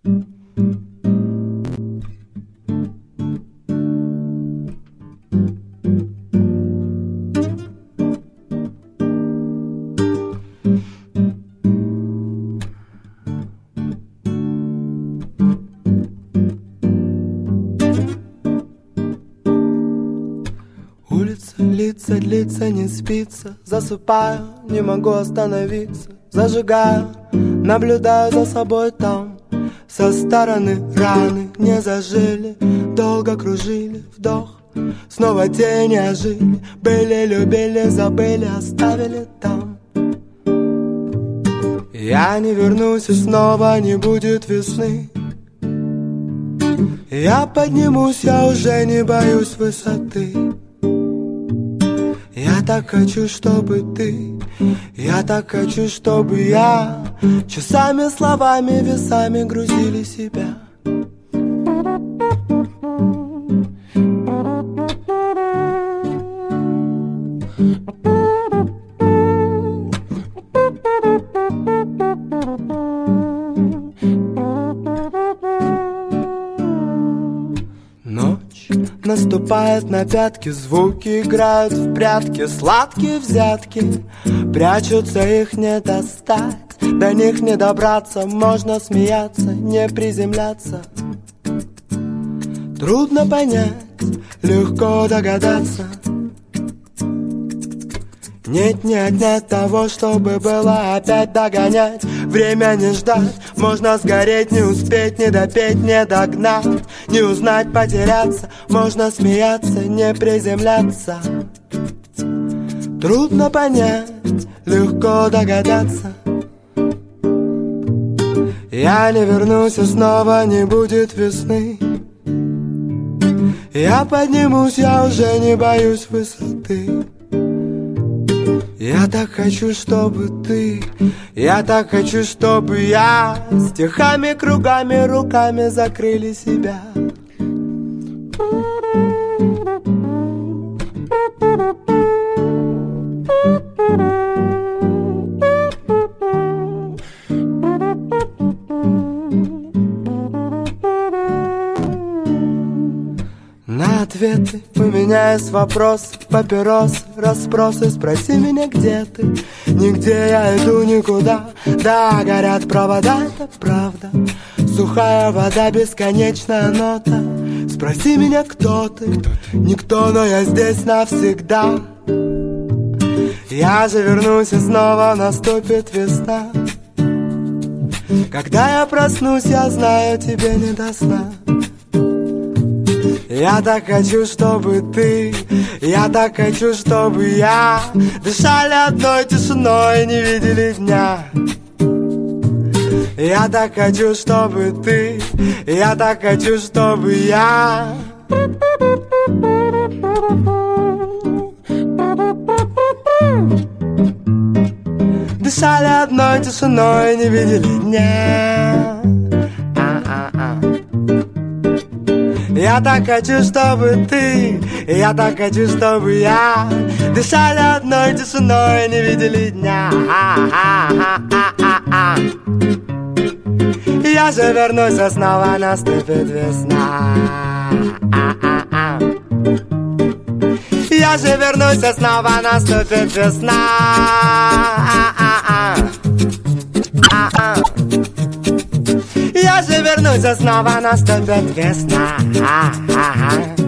Длится, не спится, засыпаю, не могу остановиться. Зажигаю, наблюдаю за собой там. Со стороны раны не зажили, долго кружили, вдох. Снова тени ожили, были, любили, забыли, оставили там. Я не вернусь и снова не будет весны. Я поднимусь, я уже не боюсь высоты. Я так хочу, чтобы ты, я так хочу, чтобы я часами, словами, весами грузили себя. Наступает на пятки, звуки играют в прятки, сладкие взятки, прячутся, их не достать, до них не добраться, можно смеяться, не приземляться. Трудно понять, легко догадаться. Нет, не отнять того, чтобы было опять догонять. Время не ждать, можно сгореть, не успеть, не допеть, не догнать, не узнать, потеряться, можно смеяться, не приземляться. Трудно понять, легко догадаться. Я не вернусь, и снова не будет весны. Я поднимусь, я уже не боюсь высоты. Я так хочу, чтобы ты, я так хочу, чтобы я стихами, кругами, руками закрыли себя. На ответы у меня есть вопрос, папирос, расспросы. Спроси меня, где ты, нигде я иду никуда. Да, горят провода, это правда. Сухая вода, бесконечная нота. Спроси меня, кто ты, никто, но я здесь навсегда. Я же вернусь, и снова наступит весна. Когда я проснусь, я знаю, тебе не до сна. Я так хочу, чтобы ты, я так хочу, чтобы я дышали одной тишиной, не видели дня. Я так хочу, чтобы ты, я так хочу, чтобы я дышали одной тишиной, не видели дня. Я так хочу, чтобы ты, я так хочу, чтобы я дышали одной тишиной, не видели дня. Я же вернусь, а снова наступит весна. Я же вернусь, а снова наступит весна. Я же вернусь, а снова наступит весна.